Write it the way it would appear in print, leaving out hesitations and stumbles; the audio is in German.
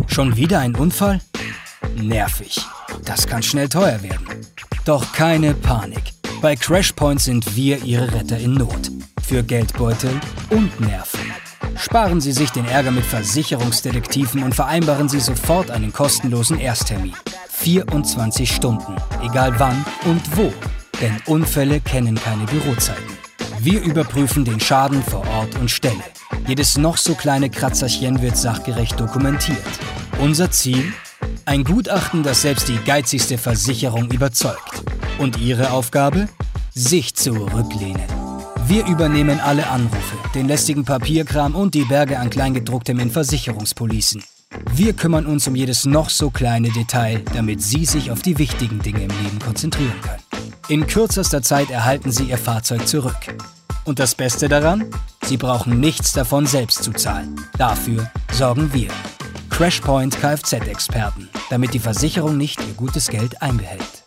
Schon wieder ein Unfall? Nervig. Das kann schnell teuer werden. Doch keine Panik. Bei Crashpoint sind wir Ihre Retter in Not. Für Geldbeutel und Nerven. Sparen Sie sich den Ärger mit Versicherungsdetektiven und vereinbaren Sie sofort einen kostenlosen Ersttermin. 24 Stunden, egal wann und wo. Denn Unfälle kennen keine Bürozeiten. Wir überprüfen den Schaden vor Ort und Stelle. Jedes noch so kleine Kratzerchen wird sachgerecht dokumentiert. Unser Ziel? Ein Gutachten, das selbst die geizigste Versicherung überzeugt. Und Ihre Aufgabe? Sich zurücklehnen. Wir übernehmen alle Anrufe, den lästigen Papierkram und die Berge an Kleingedrucktem in Versicherungspolicen. Wir kümmern uns um jedes noch so kleine Detail, damit Sie sich auf die wichtigen Dinge im Leben konzentrieren können. In kürzester Zeit erhalten Sie Ihr Fahrzeug zurück. Und das Beste daran? Sie brauchen nichts davon selbst zu zahlen. Dafür sorgen wir. Crashpoint Kfz-Experten, damit die Versicherung nicht ihr gutes Geld einbehält.